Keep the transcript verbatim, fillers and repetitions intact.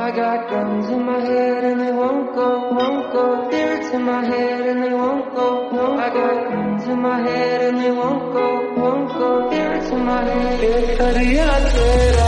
I got guns in my head and they won't go, won't go. Lyrics in my head and they won't go, won't go. I got guns in my head and they won't go, won't go. Lyrics in my head. ये दरिया तेरा